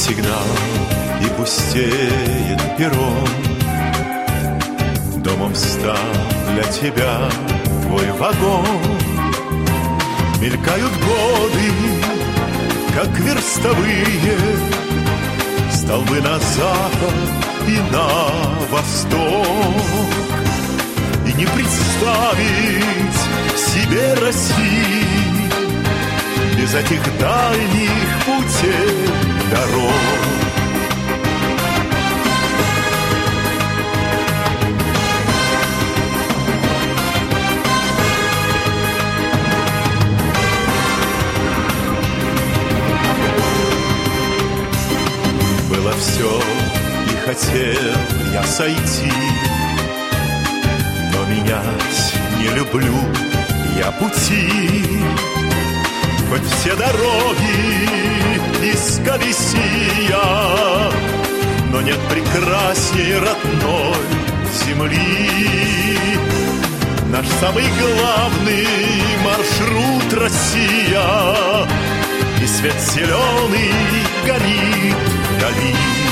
сигнал, и пустеет перрон. Домом стал для тебя твой вагон. Мелькают годы, как верстовые, столбы на запад и на восток. И не представить себе России без этих дальних путей дорог. Было все, и хотел я сойти, но менять не люблю я пути. Хоть все дороги исколеси я, но нет прекрасней родной земли. Наш самый главный маршрут Россия, и свет зеленый горит вдали.